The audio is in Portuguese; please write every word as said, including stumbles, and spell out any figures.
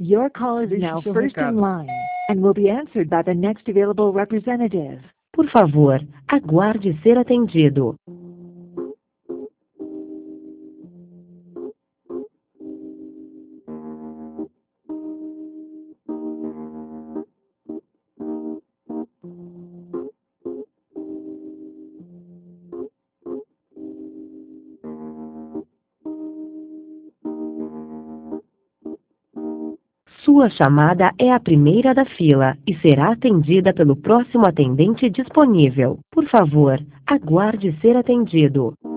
Your call is Deixe now seu first in recado. line and will be answered by the next available representative. Por favor, aguarde ser atendido. Sua chamada é a primeira da fila e será atendida pelo próximo atendente disponível. Por favor, aguarde ser atendido.